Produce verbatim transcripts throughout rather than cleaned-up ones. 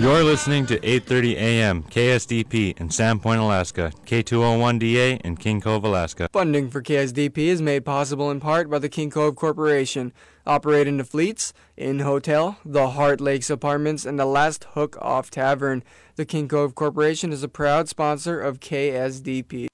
You're listening to eight thirty A M K S D P in Sandpoint, Alaska, K two oh one D A in King Cove, Alaska. Funding for K S D P is made possible in part by the King Cove Corporation, operating the Fleets, Inn Hotel, the Heart Lakes Apartments, and the Last Hook Off Tavern. The King Cove Corporation is a proud sponsor of K S D P.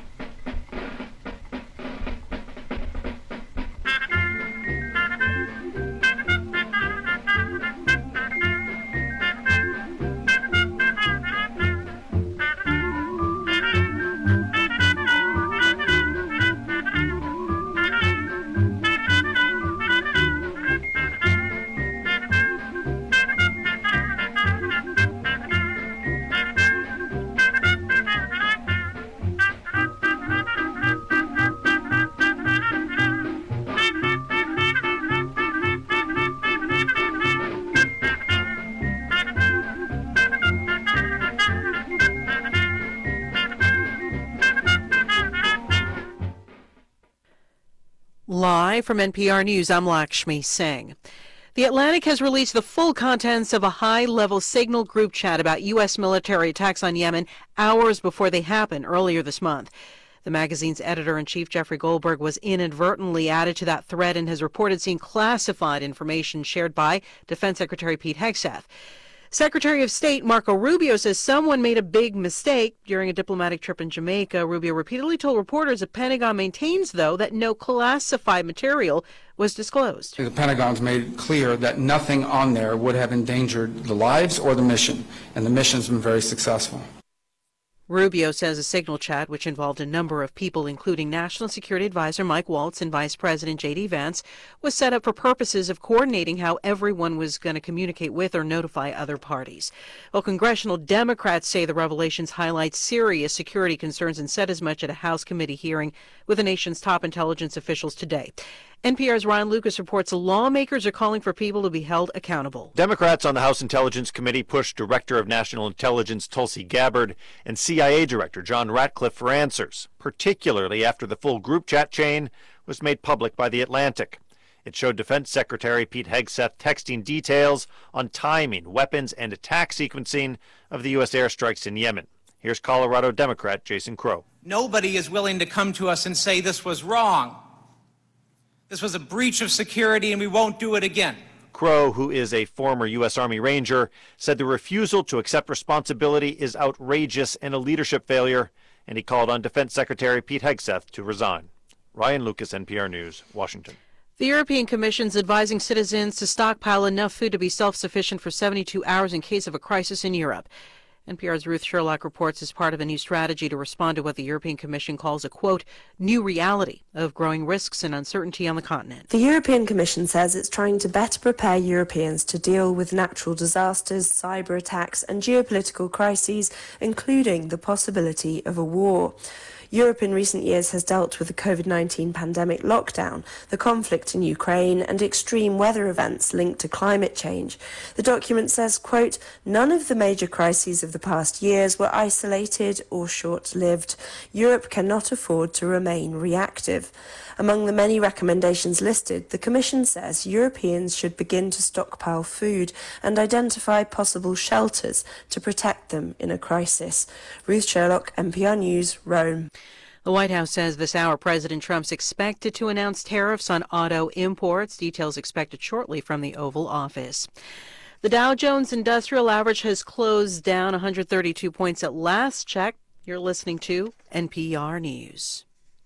Live from N P R News, I'm Lakshmi Singh. The Atlantic has released the full contents of a high-level Signal group chat about U S military attacks on Yemen hours before they happened earlier this month. The magazine's editor-in-chief, Jeffrey Goldberg, was inadvertently added to that thread and has reported seeing classified information shared by Defense Secretary Pete Hegseth. Secretary of State Marco Rubio says someone made a big mistake during a diplomatic trip in Jamaica. Rubio repeatedly told reporters the Pentagon maintains, though, that no classified material was disclosed. The Pentagon's made it clear that nothing on there would have endangered the lives or the mission, and the mission's been very successful. Rubio says a Signal chat, which involved a number of people, including National Security Advisor Mike Waltz and Vice President J D Vance, was set up for purposes of coordinating how everyone was going to communicate with or notify other parties. Well, congressional Democrats say the revelations highlight serious security concerns and said as much at a House committee hearing with the nation's top intelligence officials today. N P R's Ryan Lucas reports lawmakers are calling for people to be held accountable. Democrats on the House Intelligence Committee pushed Director of National Intelligence Tulsi Gabbard and C I A Director John Ratcliffe for answers, particularly after the full group chat chain was made public by The Atlantic. It showed Defense Secretary Pete Hegseth texting details on timing, weapons, and attack sequencing of the U S airstrikes in Yemen. Here's Colorado Democrat Jason Crow. Nobody is willing to come to us and say this was wrong. This was a breach of security, and we won't do it again. Crow, who is a former U S Army Ranger, said the refusal to accept responsibility is outrageous and a leadership failure, and he called on Defense Secretary Pete Hegseth to resign. Ryan Lucas, N P R News, Washington. The European Commission is advising citizens to stockpile enough food to be self-sufficient for seventy-two hours in case of a crisis in Europe. N P R's Ruth Sherlock reports as part of a new strategy to respond to what the European Commission calls a, quote, new reality of growing risks and uncertainty on the continent. The European Commission says it's trying to better prepare Europeans to deal with natural disasters, cyber attacks and geopolitical crises, including the possibility of a war. Europe in recent years has dealt with the COVID nineteen pandemic lockdown, the conflict in Ukraine, and extreme weather events linked to climate change. The document says, quote, none of the major crises of the past years were isolated or short-lived. Europe cannot afford to remain reactive. Among the many recommendations listed, the Commission says Europeans should begin to stockpile food and identify possible shelters to protect them in a crisis. Ruth Sherlock, N P R News, Rome. The White House says this hour President Trump's expected to announce tariffs on auto imports. Details expected shortly from the Oval Office. The Dow Jones Industrial Average has closed down one hundred thirty-two points at last check. You're listening to N P R News.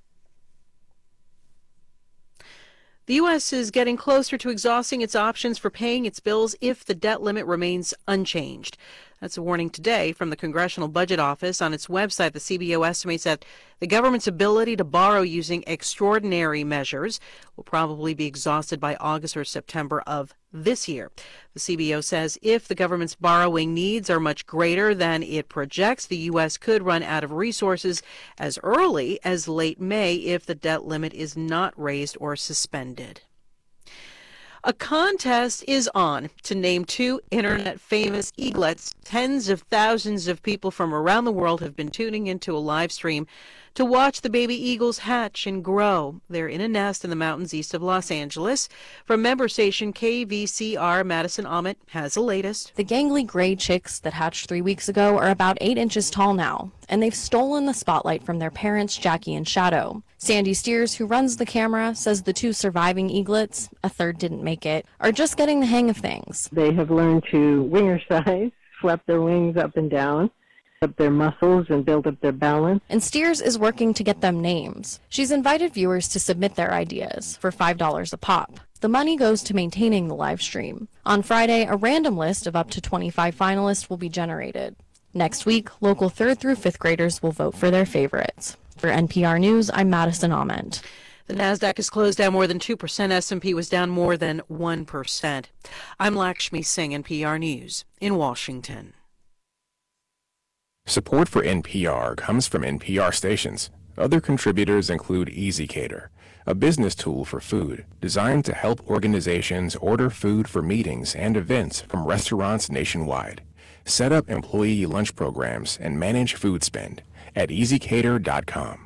The U S is getting closer to exhausting its options for paying its bills if the debt limit remains unchanged. That's a warning today from the Congressional Budget Office. On its website, the C B O estimates that the government's ability to borrow using extraordinary measures will probably be exhausted by August or September of this year. The C B O says if the government's borrowing needs are much greater than it projects, the U S could run out of resources as early as late May if the debt limit is not raised or suspended. A contest is on to name two internet famous eaglets. Tens of thousands of people from around the world have been tuning into a live stream to watch the baby eagles hatch and grow. They're in a nest in the mountains east of Los Angeles. From member station K V C R, Madison Ahmet has the latest. The gangly gray chicks that hatched three weeks ago are about eight inches tall now, and they've stolen the spotlight from their parents, Jackie and Shadow. Sandy Steers, who runs the camera, says the two surviving eaglets, a third didn't make it, are just getting the hang of things. They have learned to winger size, flap their wings up and down, up their muscles and build up their balance. And Steers is working to get them names. She's invited viewers to submit their ideas for five dollars a pop. The money goes to maintaining the live stream. On Friday, a random list of up to twenty-five finalists will be generated. Next week, local third through fifth graders will vote for their favorites. For N P R News, I'm Madison Ament. The NASDAQ has closed down more than two percent. S and P was down more than one percent. I'm Lakshmi Singh, N P R News in Washington. Support for N P R comes from N P R stations. Other contributors include EasyCater, a business tool for food designed to help organizations order food for meetings and events from restaurants nationwide. Set up employee lunch programs and manage food spend at easy cater dot com.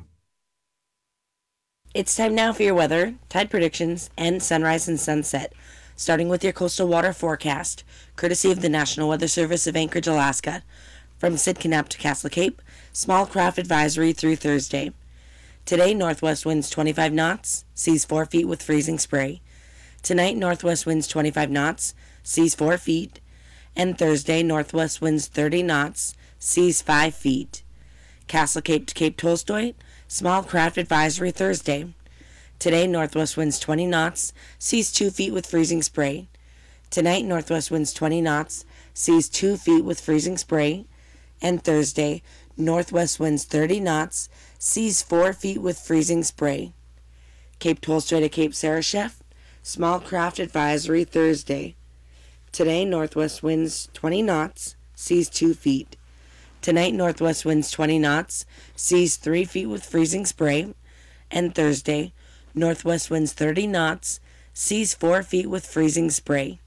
It's time now for your weather, tide predictions, and sunrise and sunset, starting with your coastal water forecast, courtesy of the National Weather Service of Anchorage, Alaska. From Sidcup to Castle Cape, small craft advisory through Thursday. Today, northwest winds twenty-five knots, seas four feet with freezing spray. Tonight, northwest winds twenty-five knots, seas four feet. And Thursday, northwest winds thirty knots, seas five feet. Castle Cape to Cape Tolstoy, small craft advisory Thursday. Today, northwest winds twenty knots, seas two feet with freezing spray. Tonight, northwest winds twenty knots, seas two feet with freezing spray. And Thursday, northwest winds thirty knots, seas four feet with freezing spray. Cape Tolstoy to Cape Sarashef, small craft advisory Thursday. Today, northwest winds twenty knots, seas two feet. Tonight, northwest winds twenty knots, seas three feet with freezing spray. And Thursday, northwest winds thirty knots, seas four feet with freezing spray.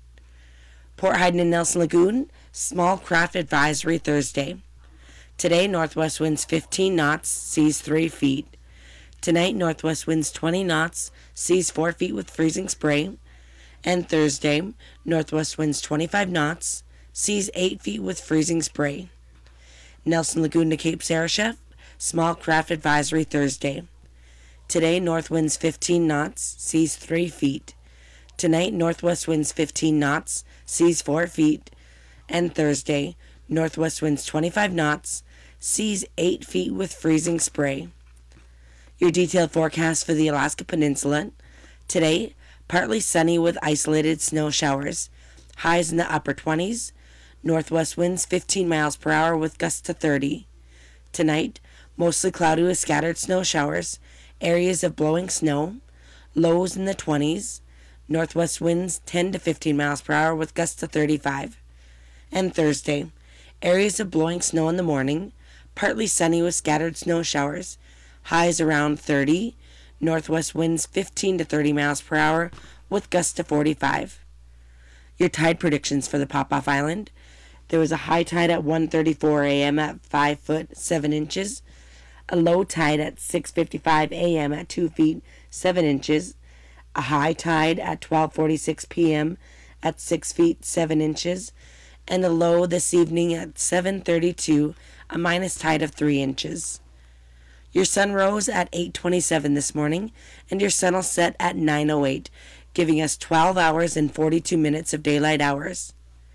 Port Heiden and Nelson Lagoon, small craft advisory Thursday. Today, northwest winds fifteen knots, seas three feet. Tonight, northwest winds twenty knots, seas four feet with freezing spray. And Thursday, northwest winds twenty-five knots, seas eight feet with freezing spray. Nelson Lagoon to Cape Sarashef, small craft advisory Thursday. Today, north winds fifteen knots, seas three feet. Tonight, northwest winds fifteen knots, seas four feet. And Thursday, northwest winds twenty-five knots, seas eight feet with freezing spray. Your detailed forecast for the Alaska Peninsula. Today, partly sunny with isolated snow showers. Highs in the upper twenties. Northwest winds fifteen miles per hour with gusts to thirty. Tonight, mostly cloudy with scattered snow showers. Areas of blowing snow. Lows in the twenties. Northwest winds ten to fifteen miles per hour with gusts to thirty-five. And Thursday, areas of blowing snow in the morning. Partly sunny with scattered snow showers. Highs around thirty. Northwest winds fifteen to thirty miles per hour with gusts to forty-five. Your tide predictions for the Pop-Off Island. There was a high tide at one thirty-four a.m. at five foot seven inches. A low tide at six fifty-five a.m. at two feet seven inches. A high tide at twelve forty-six p.m. at six feet seven inches. And a low this evening at seven thirty-two, a minus tide of three inches. Your sun rose at eight twenty-seven this morning, and your sun will set at nine oh eight, giving us twelve hours and forty-two minutes of daylight hours.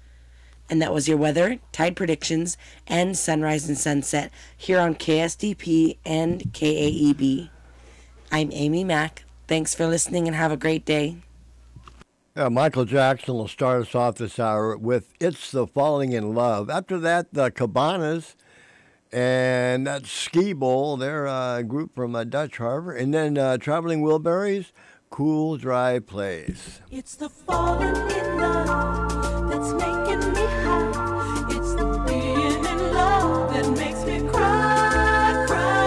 And that was your weather, tide predictions, and sunrise and sunset here on K S D P and K A E B. I'm Amy Mack. Thanks for listening and have a great day. Yeah, Michael Jackson will start us off this hour with It's the Falling in Love. After that, the Cabanas and that Ski Bowl, they're a group from uh, Dutch Harbor. And then uh, Traveling Wilburys, Cool Dry Place. It's the falling in love that's making me high. It's the being in love that makes me cry,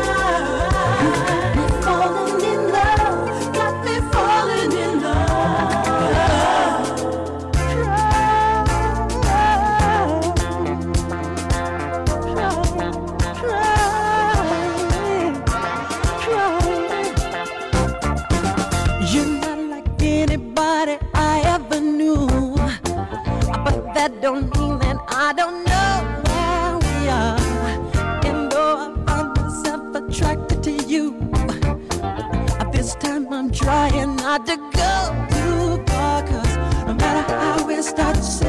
cry. Falling in love, got me falling in love.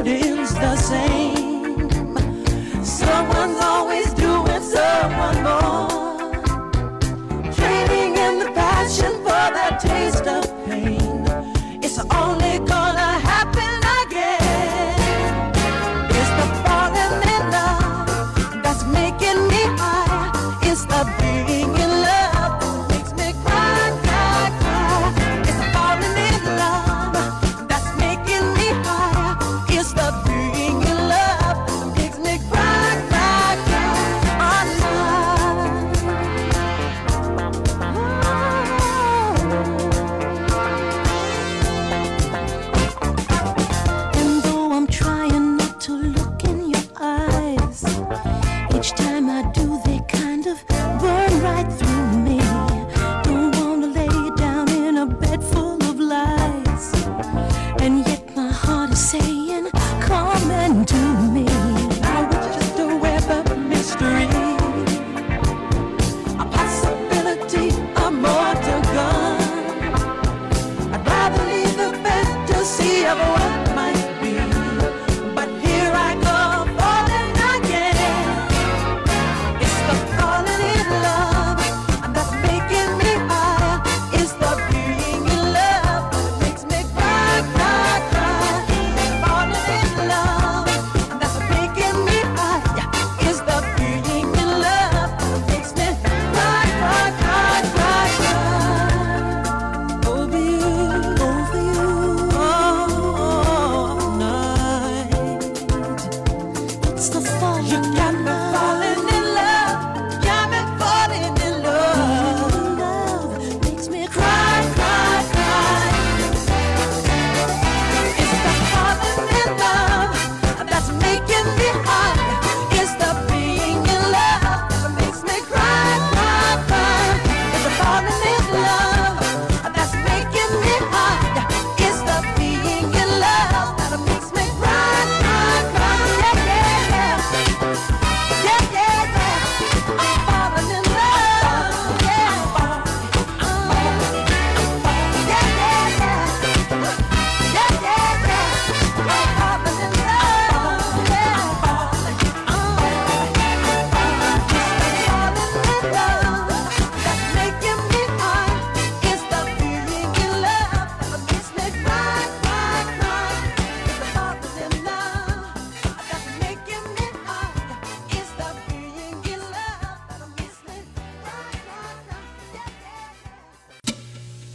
world ends the same. Someone's always doing someone more, trading in the passion for that taste of pain. It's only gonna happen again. It's the falling in love that's making me high. It's the being in love that makes me cry, cry, cry. It's the falling in love that's making me high. It's the being in love that makes me cry, cry, cry. And though I'm trying not to look in your eyes, each time I do, they kind of burn right through me. Don't wanna lay down in a bed full of lies, and yet my heart is saying, come and do me. Now it's just a web of mystery, a possibility, a mortal gun. I'd rather leave the fantasy of what might be, but here I go falling again. It's the falling in love that's making me high. It's the being in love that makes me cry, cry, cry. Falling in love that's making me high. It's the being in love that makes me cry, cry, cry, cry, cry. Over you, over you, all night. It's the falling you got me falling in love, got me falling in love. Love makes me cry, cry, cry. It's the falling in love that's making me high. It's the being in love that makes me cry, cry, cry. It's the falling in love that's making me high. It's the being in love that makes me cry, cry, cry. Yeah, yeah, yeah. Yeah, yeah, yeah. I'm falling in love. Yeah, I'm falling. I'm falling. I'm falling. Yeah, yeah, yeah. Yeah, yeah, yeah. I'm falling in love. Yeah, I'm falling. I'm falling. It's the falling in love that's making me high. It's the being in love that makes me cry, cry, cry. It's the falling in love that's making me high. It's the being in love that makes me cry, cry, cry. Yeah, yeah, yeah.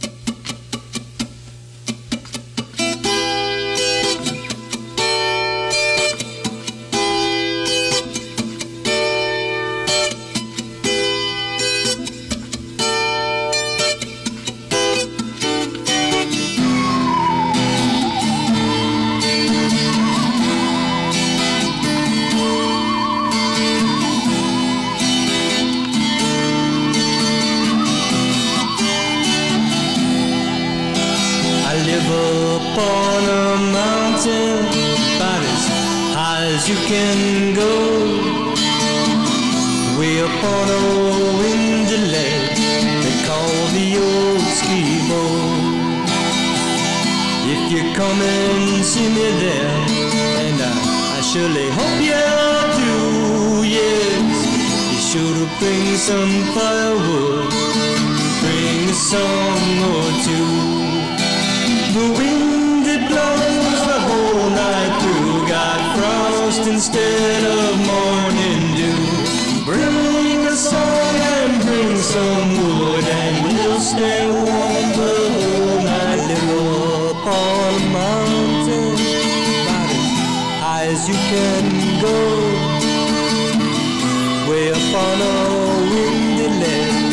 I live upon a mountain, about as high as you can go. Way upon a windy ledge they call the old ski-bow. If you come and see me there, and I, I surely hope you do, yes, be sure to bring some firewood, bring a song or two. The wind it blows the whole night through, got frost instead of morning dew. Bring a song and bring some wood, and we'll stay warm the whole night. Live upon a mountain, about as high as you can go. Way upon a windy ledge.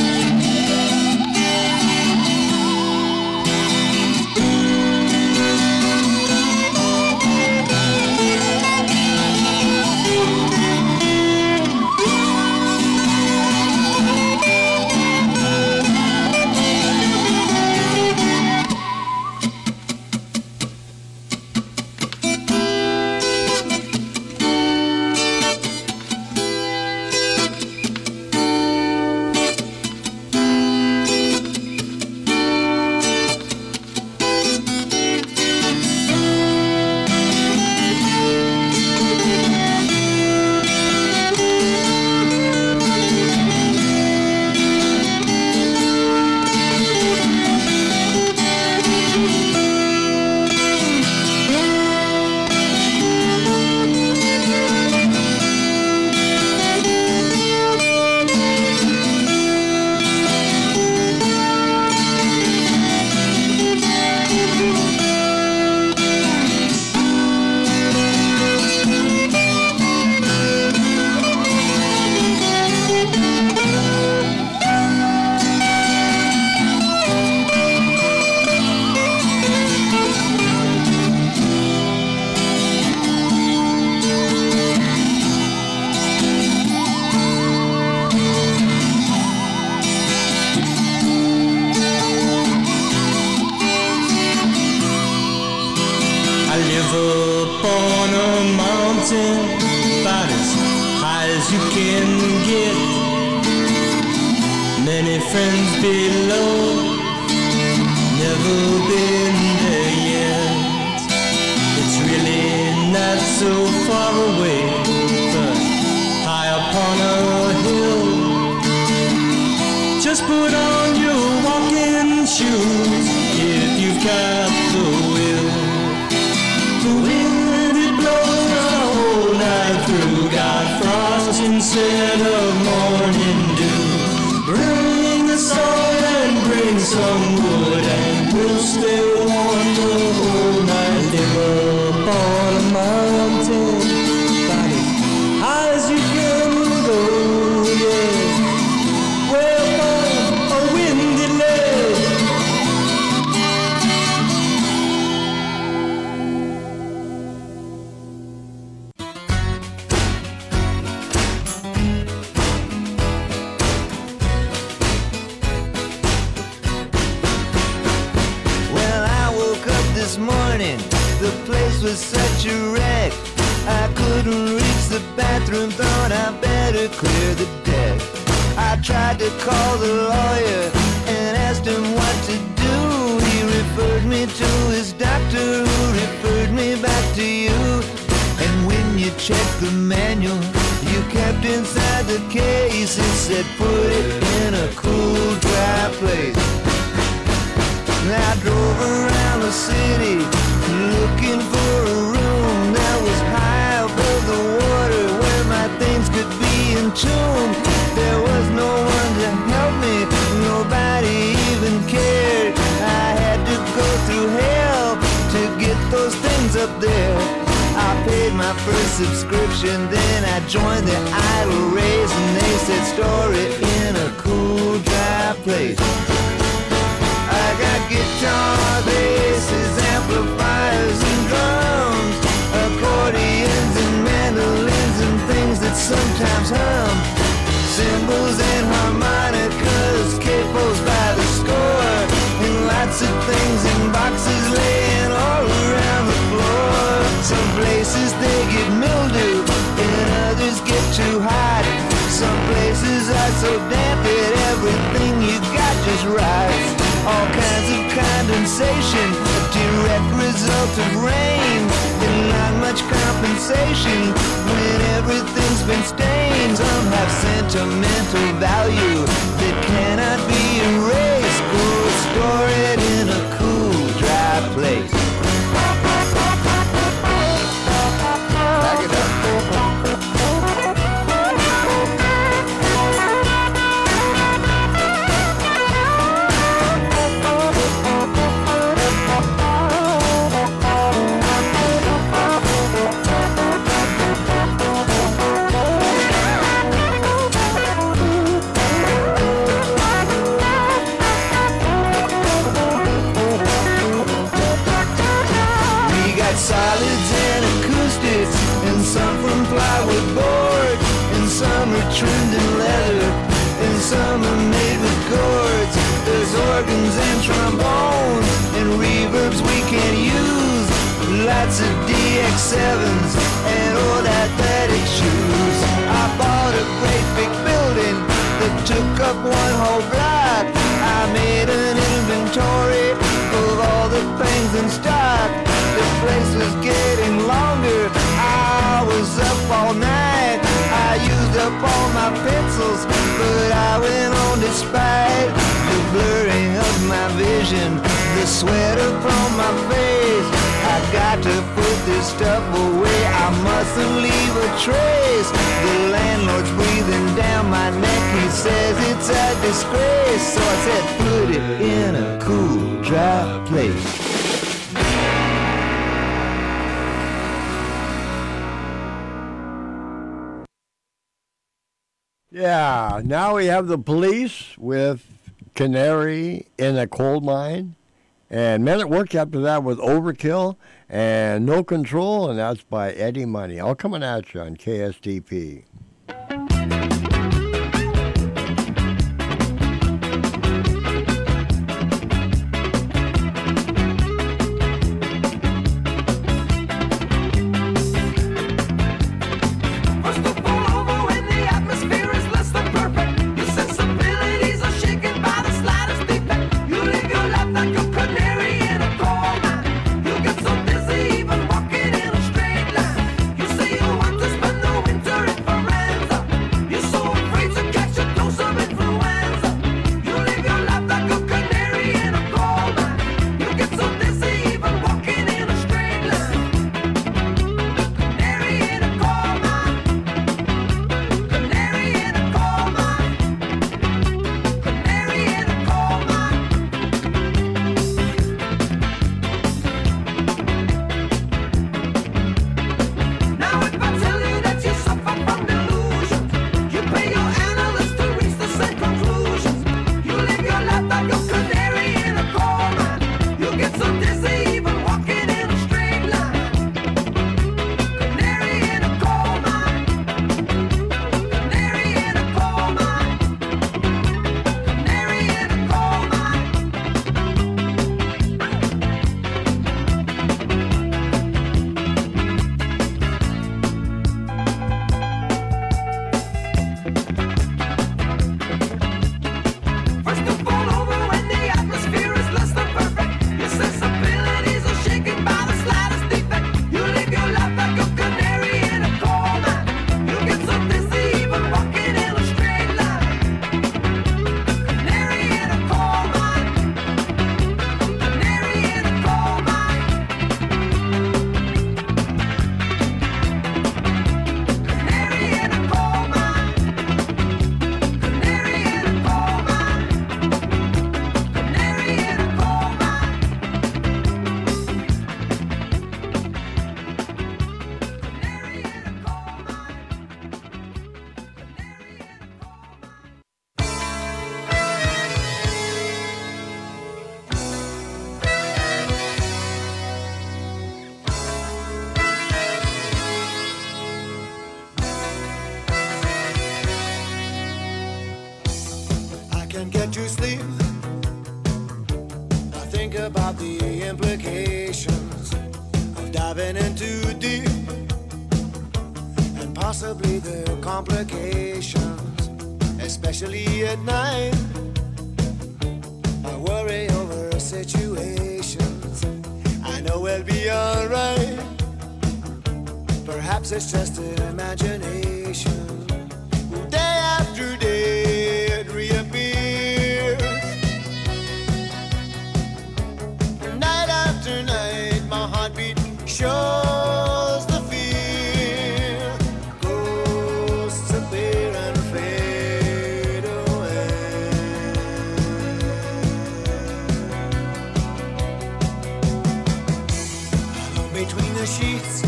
you can get. Many friends below, never been there yet. It's really not so far away, but high upon a hill. Just put on your walking shoes if you've got the will. The wind, it blows the whole night through, got frost instead of morning dew. Bring the song and bring some wood, and we'll stay warm the whole night. Live up on a mountain, about as high as you can go, yeah. Way up on a windy ledge. Well, I woke up this morning, the place was such a wreck. I couldn't reach the bathroom, thought I better clear the deck. I tried to call the lawyer and asked him what to do. He referred me to his doctor, who referred me back to you. And when you checked the manual you kept inside the case, it said put it in a cool, dry place. I drove around the city looking for a room that was high above the water where my things could be entombed. There was no one to help me, nobody even cared. I had to go through hell to get those things up there. I paid my first subscription, then I joined the Idle Race, and they said store it in a cool, dry place. I got guitar, basses, amplifiers and drums, accordions and mandolins and things that sometimes hum, cymbals and harmonicas, capos by the score, and lots of things in boxes laying all around the floor. Some places they get mildew and others get too hot. Some places are so damp that everything you got just rots. All kinds of condensation, a direct result of rain, and not much compensation when everything's been stained. Some have sentimental value that cannot be erased. Go store it in a cool, dry place. Back it up. Solids and acoustics, and some from plywood board, and some are trimmed in leather, and some are made with cords. There's organs and trombones, and reverbs we can use, lots of D X sevens, and old athletic shoes. I bought a great big building that took up one whole block. I made an inventory of all the things in stock. The place was getting longer, I was up all night. I used up all my pencils, but I went on despite the blurring of my vision, the sweat upon my face. I got to put this stuff away, I mustn't leave a trace. The landlord's breathing down my neck, he says it's a disgrace. So I said put it in a cool, dry place. Yeah, now we have the police with Canary in a Coal Mine. And Men at Work after that with Overkill and No Control, and that's by Eddie Money. All coming at you on K S D P. Must have fall over when the can't get to sleep. I think about the implications of diving in too deep, and possibly the complications, especially at night. I worry over situations I know we'll be alright. Perhaps it's just an imagination. Day after day it reappears. Night after night my heartbeat shows the fear. Ghosts appear and fade away. Alone between the sheets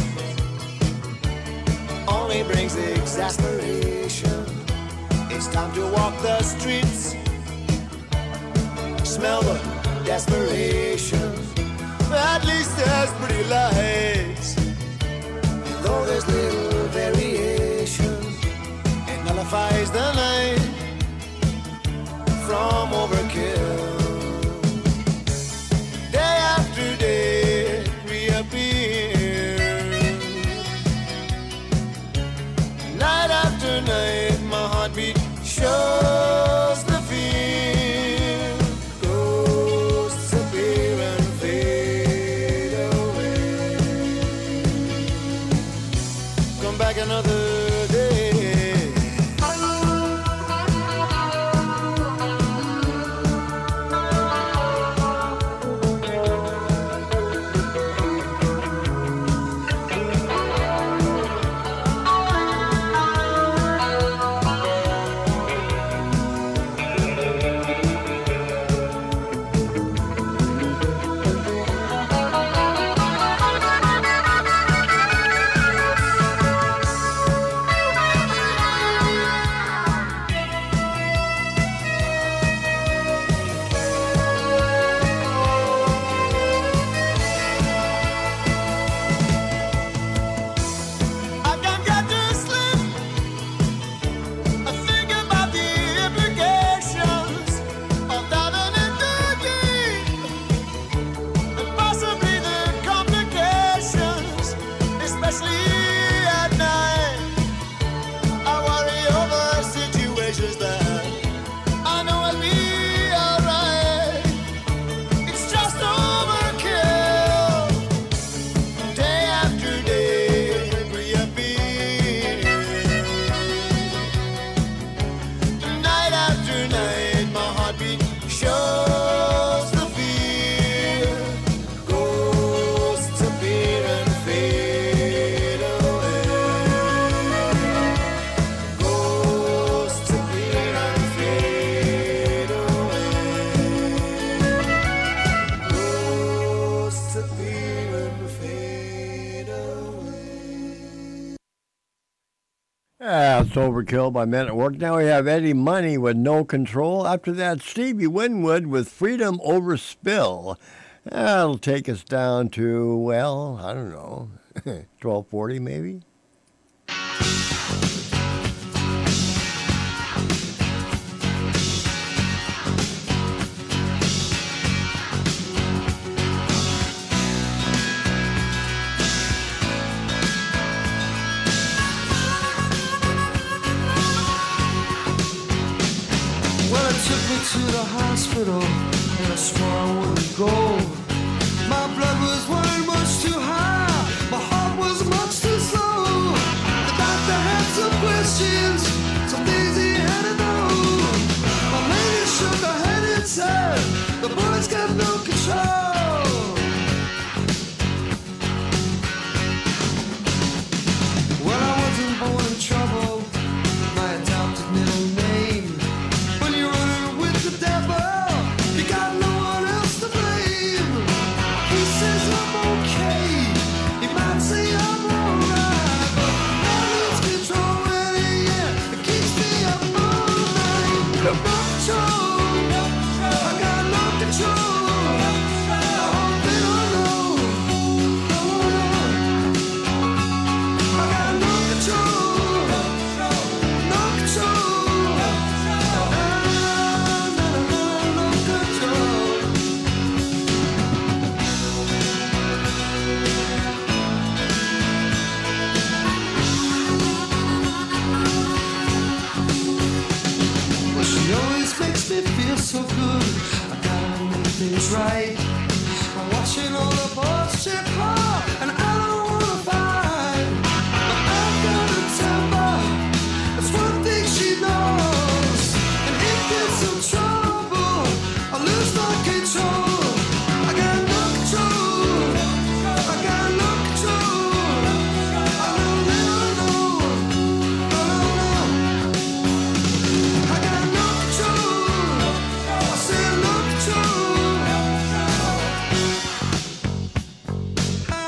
only brings exasperation. It's time to walk the streets, smell the desperation. At least there's pretty lights, and though there's little variation, it nullifies the night from overkill. Day after day it reappears. Night after night my heartbeat shows the fear. Ghosts appear and fade away. Come back another day. That's Overkill by Men at Work. Now we have Eddie Money with No Control. After that, Stevie Winwood with Freedom Over Spill. That'll take us down to, well, I don't know, twelve forty maybe? To the hospital, and I swore I wouldn't go. My blood was way much too high, my heart was much too slow. The doctor had some questions, some things he had to know. My lady shook her head and said, the boy's got no control. Well, I wasn't born in trouble, my adopted middle name. When you're running with the devil, you got no one else to blame. me feel so good. I gotta make things right. I'm watching all the boys chip off, and I don't wanna fight. But I've got a temper, that's one thing she knows. And if there's some trouble, I lose my control. I got no control. I got no control. I know, no, no, no, no, no. I got no control. I said no control. I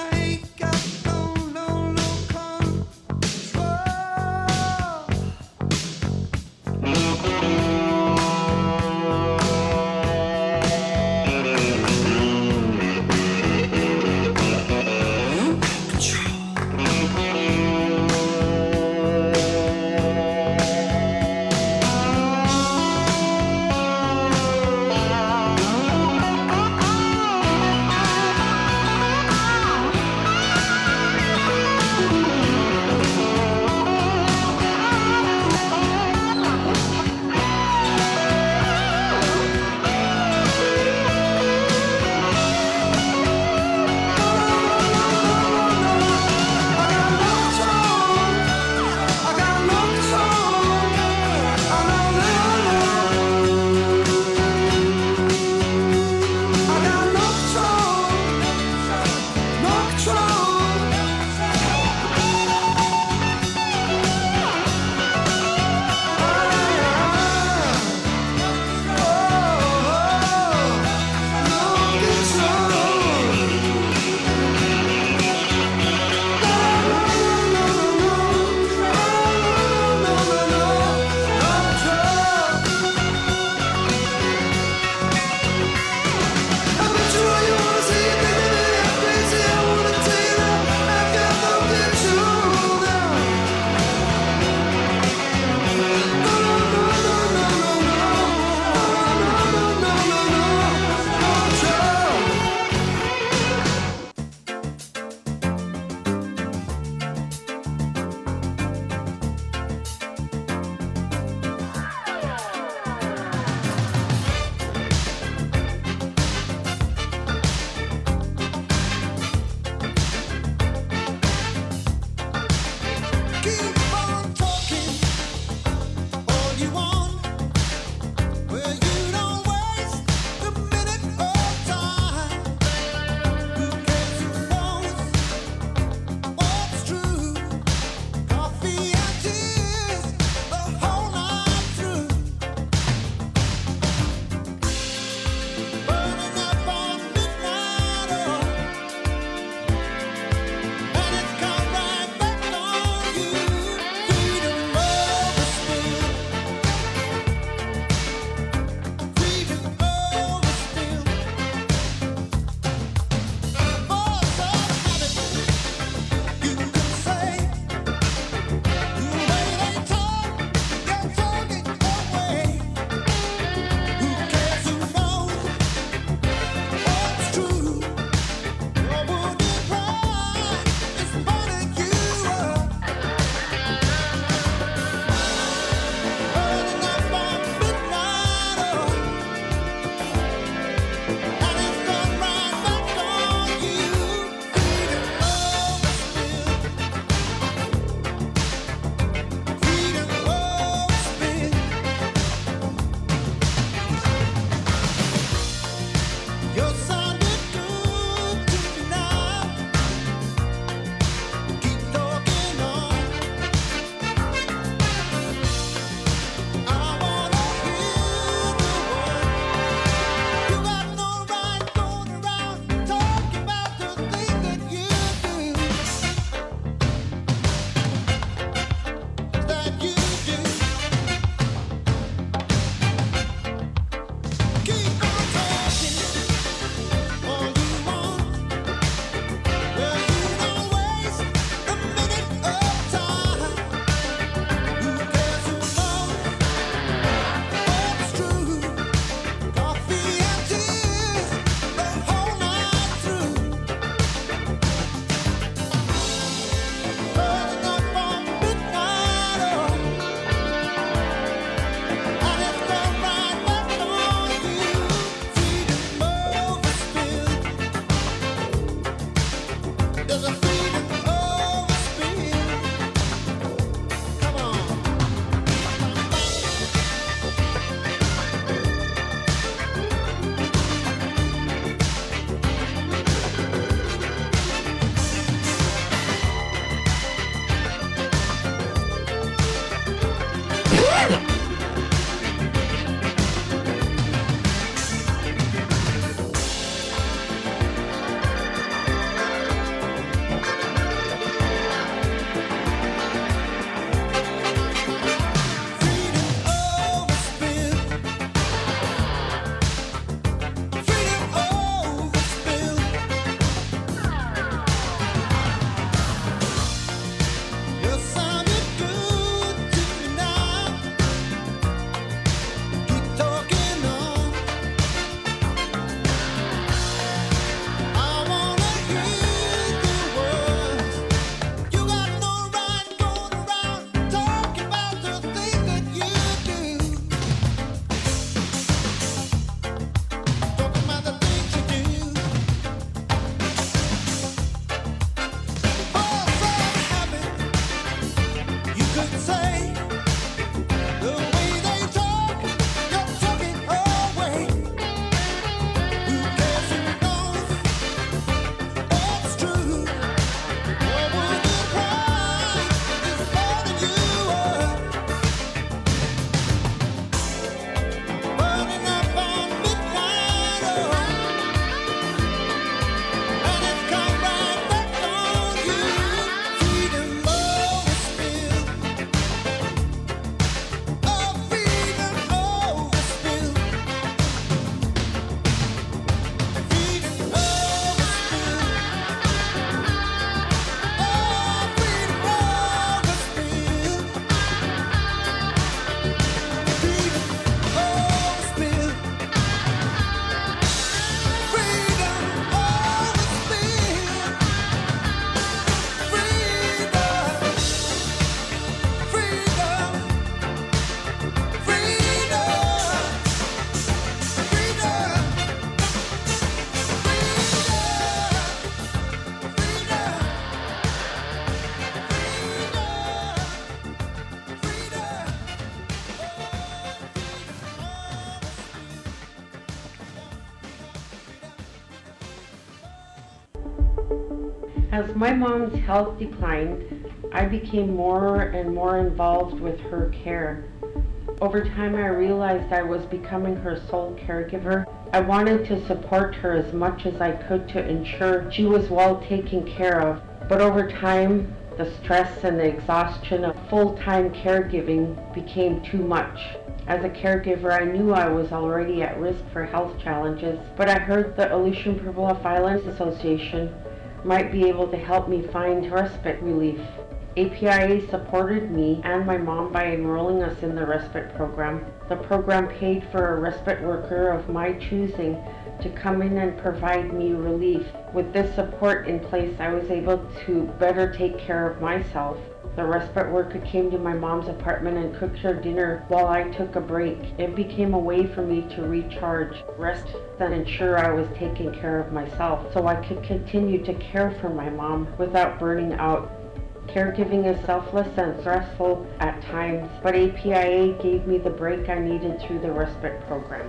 As my mom's health declined, I became more and more involved with her care. Over time, I realized I was becoming her sole caregiver. I wanted to support her as much as I could to ensure she was well taken care of. But over time, the stress and the exhaustion of full-time caregiving became too much. As a caregiver, I knew I was already at risk for health challenges, but I heard the Aleutian Pribilof Islands Association might be able to help me find respite relief. A P I A supported me and my mom by enrolling us in the respite program. The program paid for a respite worker of my choosing to come in and provide me relief. With this support in place, I was able to better take care of myself. The respite worker came to my mom's apartment and cooked her dinner while I took a break. It became a way for me to recharge, rest, and ensure I was taking care of myself so I could continue to care for my mom without burning out. Caregiving is selfless and stressful at times, but A P I A gave me the break I needed through the respite program.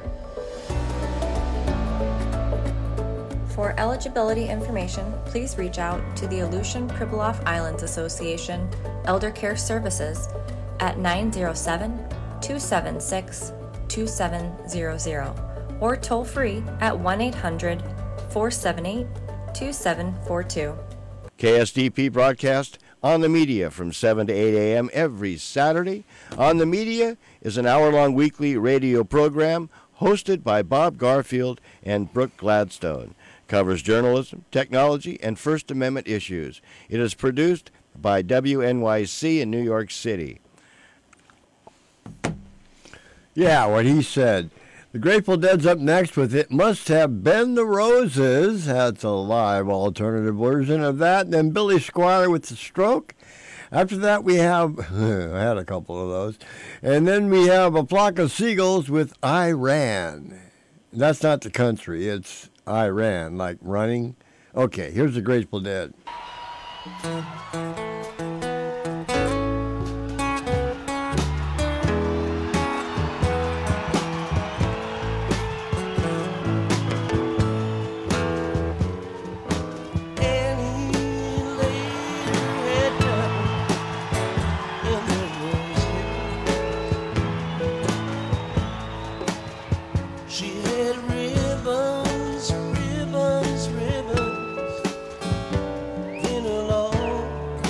For eligibility information, please reach out to the Aleutian Pribilof Islands Association Elder Care Services at nine zero seven, two seven six, two seven zero zero or toll free at one eight hundred, four seven eight, two seven four two. K S D P broadcast On the Media from seven to eight a.m. every Saturday. On the Media is an hour-long weekly radio program hosted by Bob Garfield and Brooke Gladstone. Covers journalism, technology, and First Amendment issues. It is produced by W N Y C in New York City. Yeah, what he said. The Grateful Dead's up next with It Must Have Been the Roses. That's a live alternative version of that. And then Billy Squire with The Stroke. After that, we have, I had a couple of those. And then we have A Flock of Seagulls with I Ran. That's not the country, it's I Ran, like running. Okay, here's the Grateful Dead. Ribbons, ribbons in a long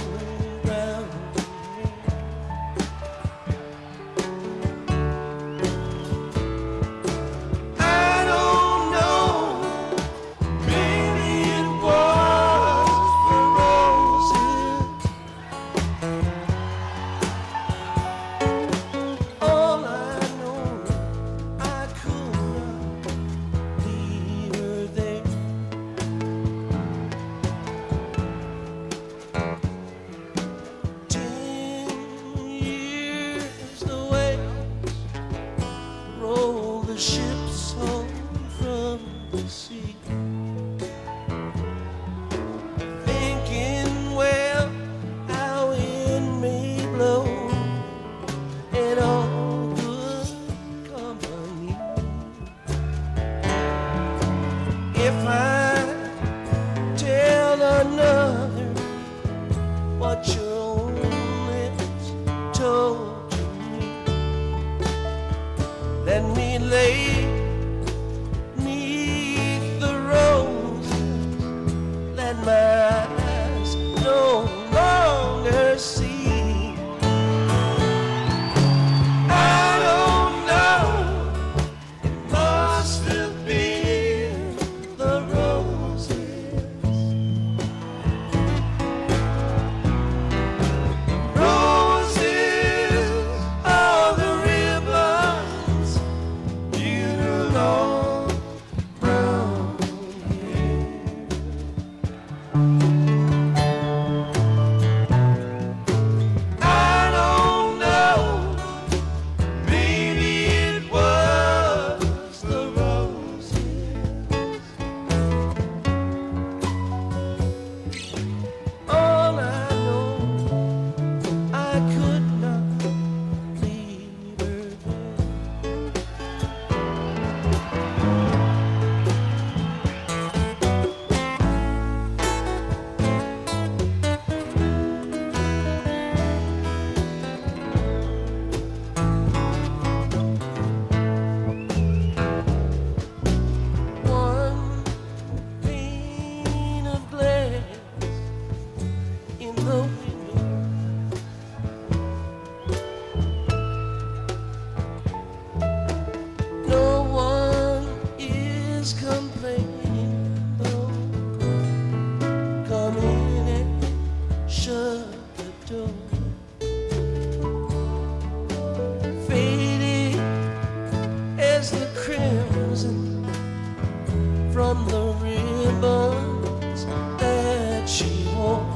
from the ribbons that she wore.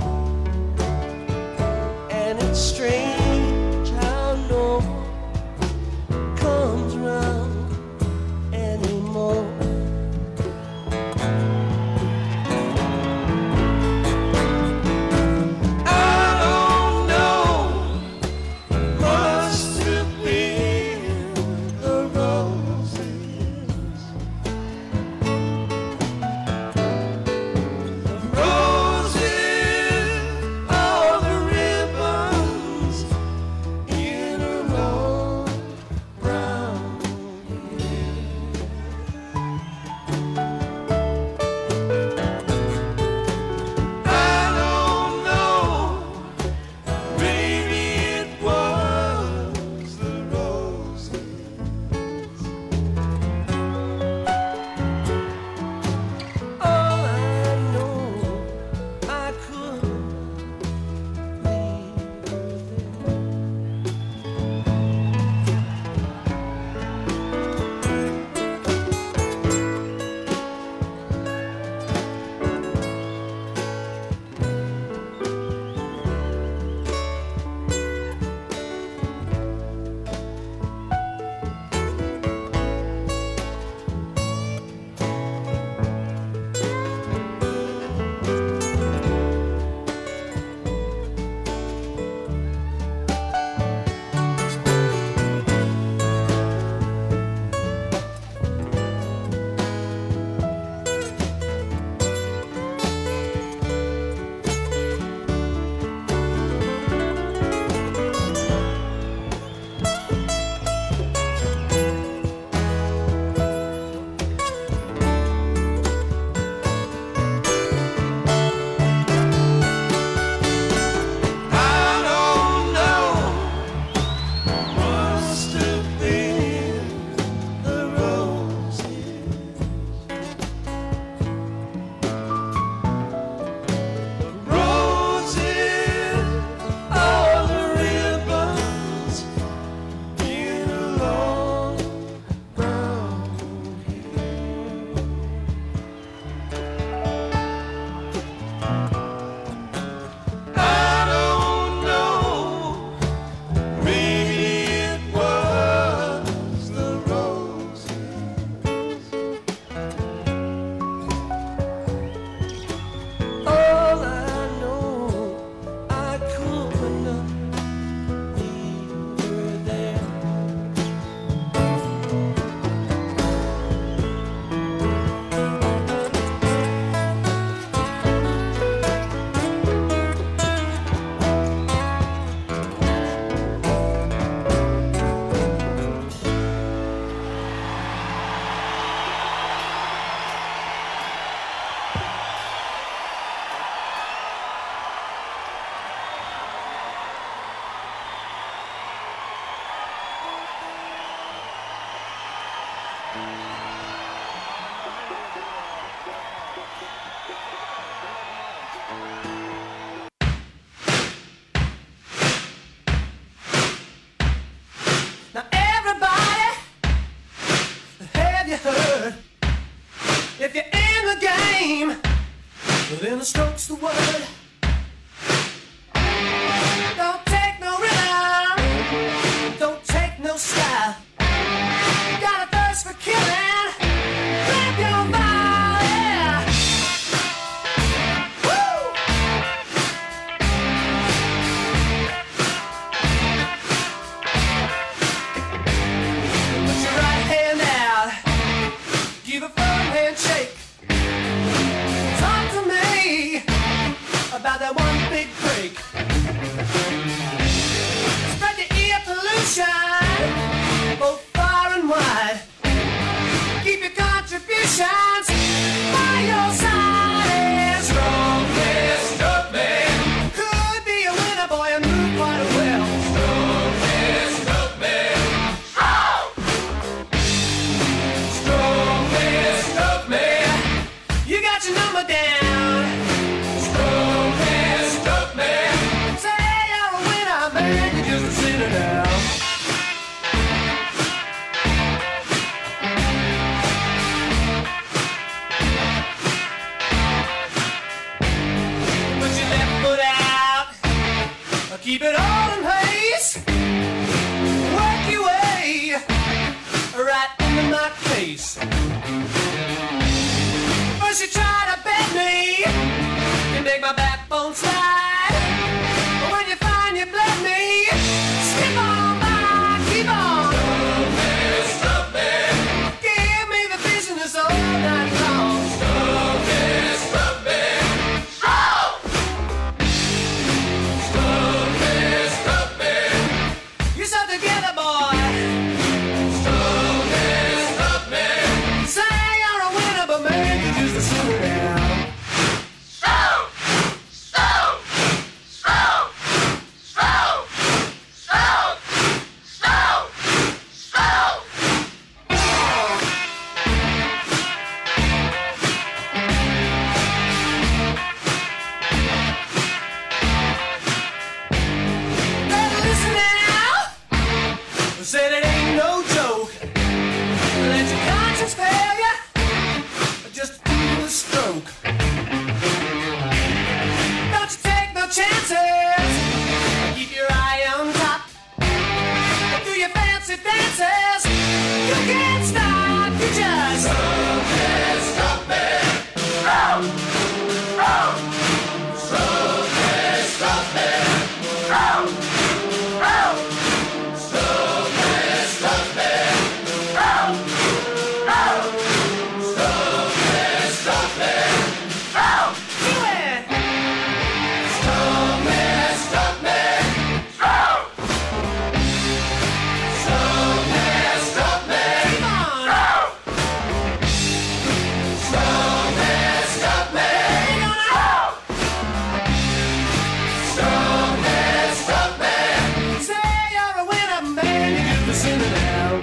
And it's strange how no one comes round anymore. If you're in the game, then the stroke's the word. Don't take no rhythm, don't take no style. Got a thirst for killing, grab your body. Woo! Put your right hand out, give a firm handshake. Talk to me about that one big break. Spread the ear pollution both far and wide. Keep your contributions by your side. Strongest of men could be a winner, boy, and move quite well. Strongest of men. Oh! Strongest of men. You got your number down. Strongest my backbone slide. But when you find you bled me, skip on by, keep on. Stop me, stop me. Give me the business all night long. Stop me, stop me. Stop! Stop me, stop me. You stuck together, boy. Stop me, stop me. Say you're a winner, but maybe just a sinner now. Stop! Stop! Stop! Stop! Stop! Stop! Stop! Better listen now. Said it ain't no joke. Let your conscience fail ya. Just do a stroke. Don't you take no chances. Keep your eye on top. Do your fancy dances. You can't stop. You just stop it, stop it. Stop, stop, stop it, stop it. Stop, stop, stop it, stop it. Stop, stop, stop it, stop it. Stop, do it. Stop it, stop it. Stop. Stop it, stop it. Come on. Stop. Stop it, stop it. Stop. Stop it, stop it. Say you're a winner, man. You get the sinner now.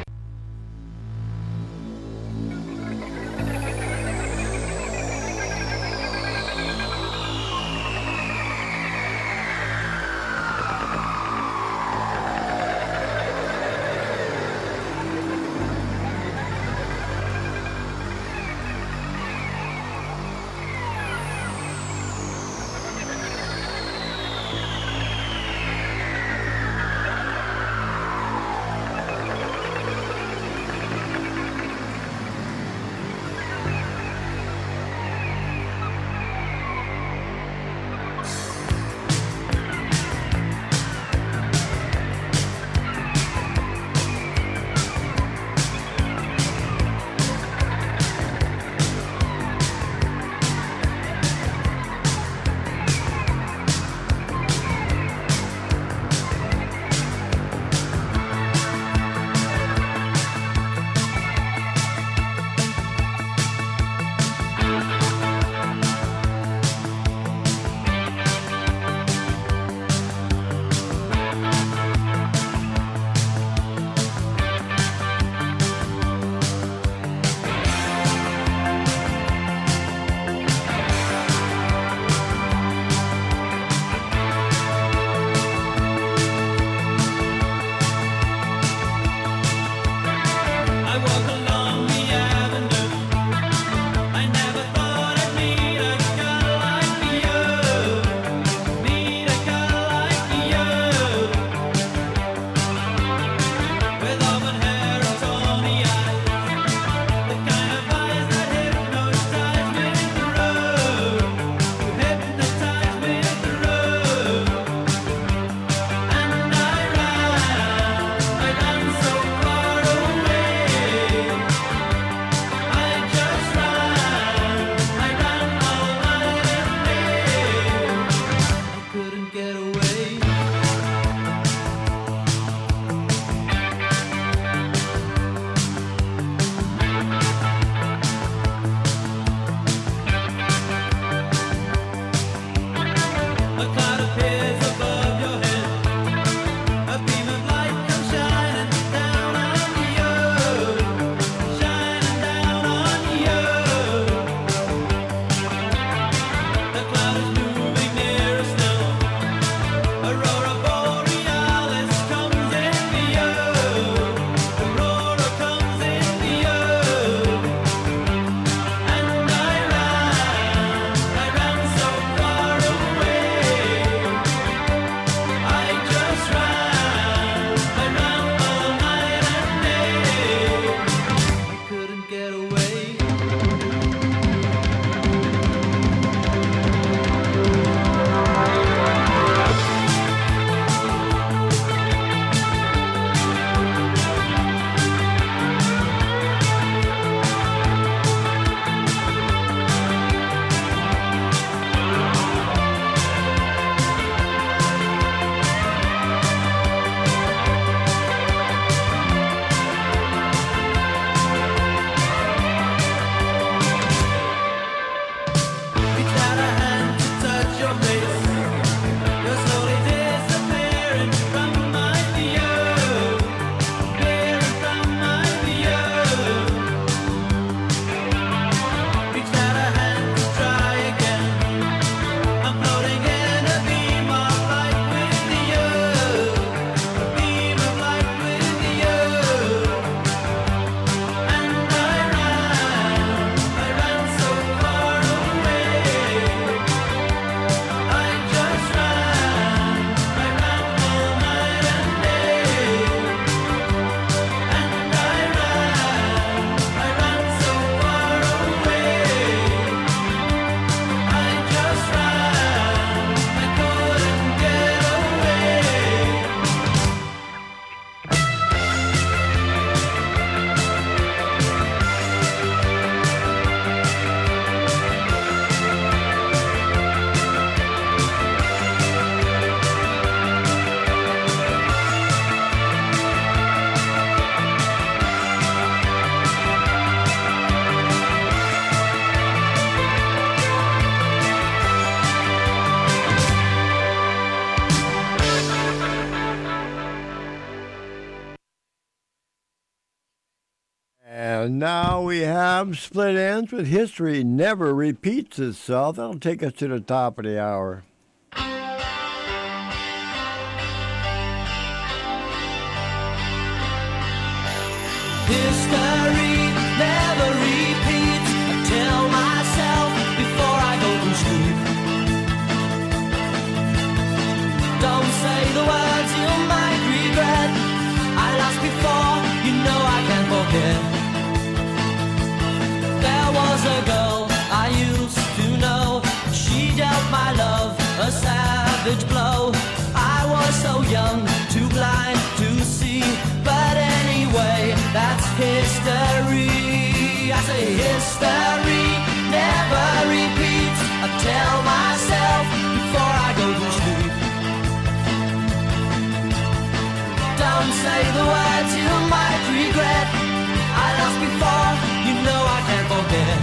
And now we have Split Ends with History Never Repeats Itself. That'll take us to the top of the hour. History never repeats. I tell myself before I go to sleep. Don't say the words you might regret. I lost before, you know I can't forget. There was a girl I used to know. She dealt my love a savage blow. I was so young, too blind to see. But anyway, that's history. I say history never repeats. I tell myself before I go to sleep. Don't say the words you might regret. I lost before, you know I can't forget.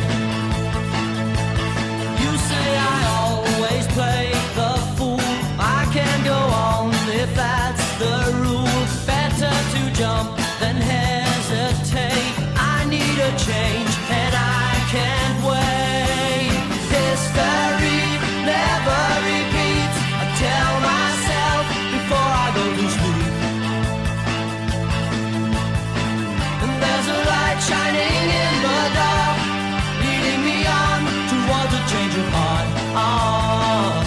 You say I always play the fool. I can't go on if that's the rule. Better to jump than hesitate. I need a change and I can't wait. History never repeats. I tell myself before I go to sleep. And there's a light shining in the dark, leading me on towards a change of heart. Oh.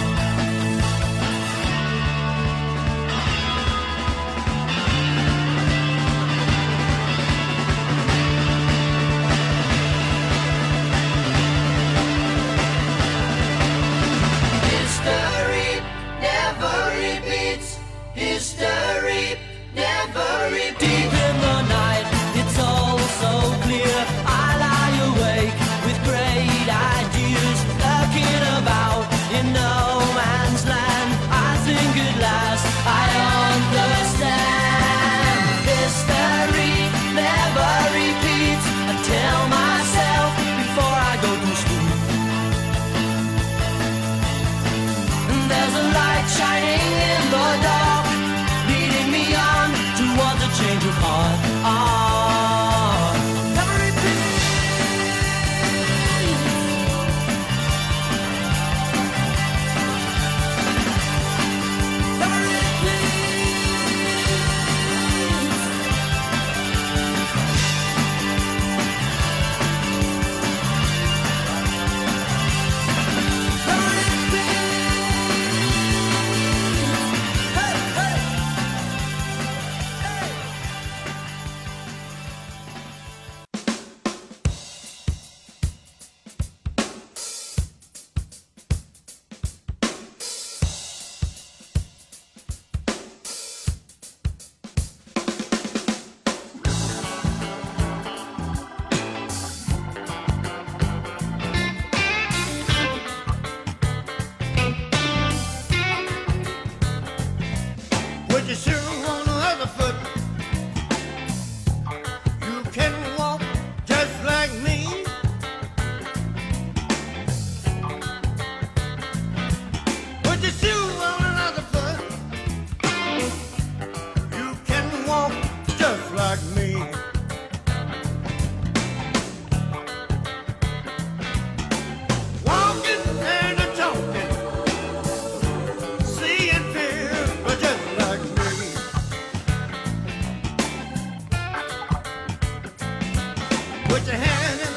History never repeats. History never repeats. Deep in the night, it's all so clear. I lie awake with great ideas, lurking about in no man's land. I think at last I understand. History never repeats. I tell myself before I go to sleep. There's a light shining in the dark, leading me on towards a change of heart. Ah, never repeat. Never repeat. With your shoe on the other foot, you can walk just like me. With your shoe on the other foot, you can walk just like me. Walking and a talking, see and feel just like me. Put your hand in